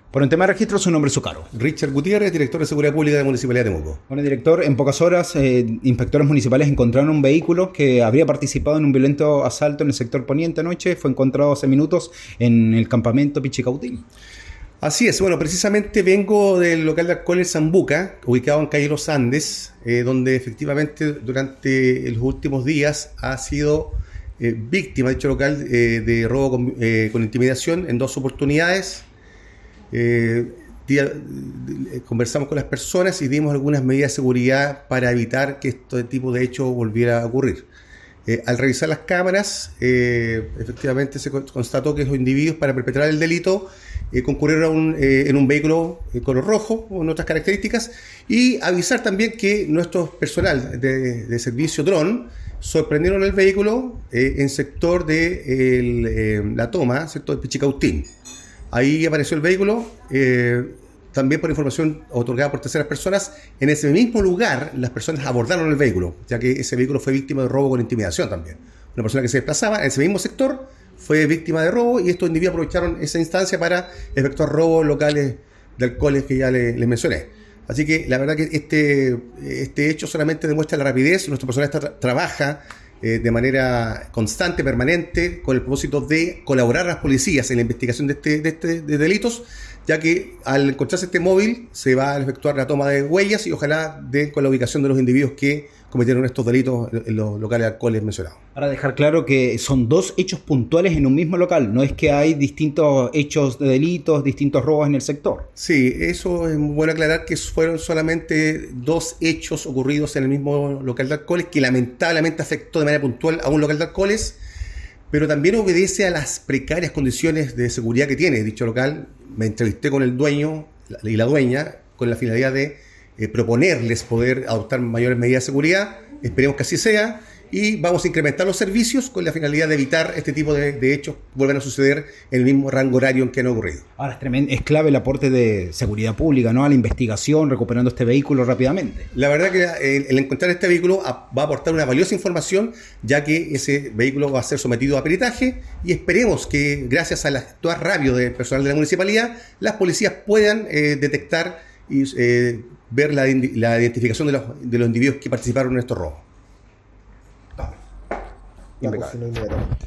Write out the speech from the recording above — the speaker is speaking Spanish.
Por un tema de registro, su nombre y su cargo. Richard Gutiérrez, director de Seguridad Pública de la Municipalidad de Temuco. Bueno, director, en pocas horas, inspectores municipales encontraron un vehículo que habría participado en un violento asalto en el sector poniente anoche. Fue encontrado hace minutos en el campamento Pichicautín. Así es, bueno, precisamente vengo del local de alcoholes Zambuca, ubicado en calle Los Andes, donde efectivamente durante los últimos días ha sido víctima, dicho local, de robo con intimidación en 2 oportunidades. Conversamos con las personas y dimos algunas medidas de seguridad para evitar que este tipo de hecho volviera a ocurrir. Al revisar las cámaras, efectivamente se constató que los individuos, para perpetrar el delito, concurrieron en un vehículo color rojo o en otras características, y avisar también que nuestro personal de servicio dron sorprendieron el vehículo en sector de La Toma, sector de Pichicautín. Ahí apareció el vehículo, también por información otorgada por terceras personas. En ese mismo lugar las personas abordaron el vehículo, ya que ese vehículo fue víctima de robo con intimidación también. Una persona que se desplazaba en ese mismo sector fue víctima de robo, y estos individuos aprovecharon esa instancia para efectuar robos locales de alcoholes que ya les mencioné. Así que la verdad que este hecho solamente demuestra la rapidez. Nuestro personal trabaja de manera constante, permanente, con el propósito de colaborar a las policías en la investigación de delitos, ya que al encontrarse este móvil se va a efectuar la toma de huellas y ojalá con la ubicación de los individuos que cometieron estos delitos en los locales de alcoholes mencionados. Para dejar claro que son 2 hechos puntuales en un mismo local, no es que hay distintos hechos de delitos, distintos robos en el sector. Sí, eso es muy bueno aclarar, que fueron solamente 2 hechos ocurridos en el mismo local de alcoholes, que lamentablemente afectó de manera puntual a un local de alcoholes, pero también obedece a las precarias condiciones de seguridad que tiene dicho local. Me entrevisté con el dueño y la dueña con la finalidad de proponerles poder adoptar mayores medidas de seguridad. Esperemos que así sea, y vamos a incrementar los servicios con la finalidad de evitar este tipo de hechos vuelvan a suceder en el mismo rango horario en que han ocurrido. Ahora es clave el aporte de seguridad pública, ¿no?, a la investigación, recuperando este vehículo rápidamente. La verdad que el encontrar este vehículo va a aportar una valiosa información, ya que ese vehículo va a ser sometido a peritaje, y esperemos que gracias al actuar rápido del personal de la municipalidad, las policías puedan detectar y ver la identificación de los individuos que participaron en estos robos. Impecable.